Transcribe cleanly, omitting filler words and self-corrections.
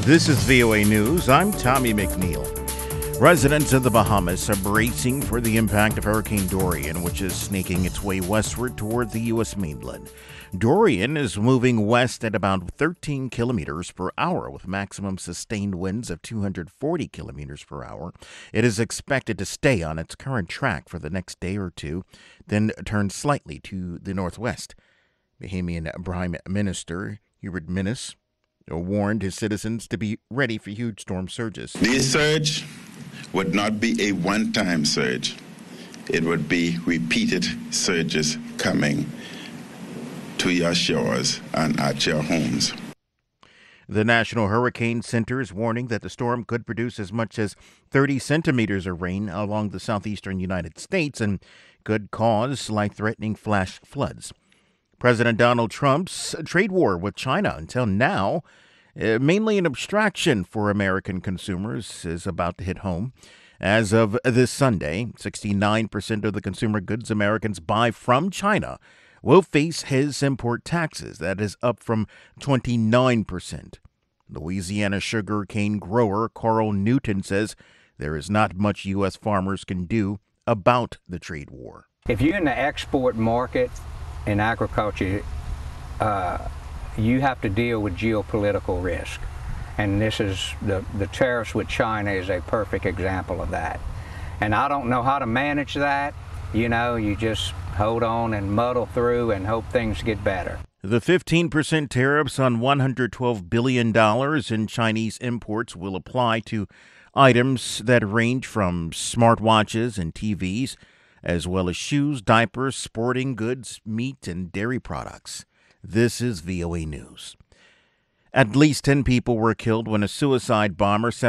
This is VOA News. I'm Tommy McNeil. Residents of the Bahamas are bracing for the impact of Hurricane Dorian, which is snaking its way westward toward the U.S. mainland. Dorian is moving west at about 13 kilometers per hour with maximum sustained winds of 240 kilometers per hour. It is expected to stay on its current track for the next day or two, then turn slightly to the northwest. Bahamian Prime Minister Hubert Minnis warned his citizens to be ready for huge storm surges. This surge would not be a one-time surge. It would be repeated surges coming to your shores and at your homes. The National Hurricane Center is warning that the storm could produce as much as 30 centimeters of rain along the southeastern United States and could cause life-threatening flash floods. President Donald Trump's trade war with China, until now mainly an abstraction for American consumers, is about to hit home. As of this Sunday, 69% of the consumer goods Americans buy from China will face his import taxes. That is up from 29%. Louisiana sugar cane grower Carl Newton says there is not much U.S. farmers can do about the trade war. If you're in the export market in agriculture, you have to deal with geopolitical risk. And this is the tariffs with China is a perfect example of that. And I don't know how to manage that. You just hold on and muddle through and hope things get better. The 15% tariffs on $112 billion in Chinese imports will apply to items that range from smartwatches and TVs, as well as shoes, diapers, sporting goods, meat, and dairy products. This is VOA News. At least 10 people were killed when a suicide bomber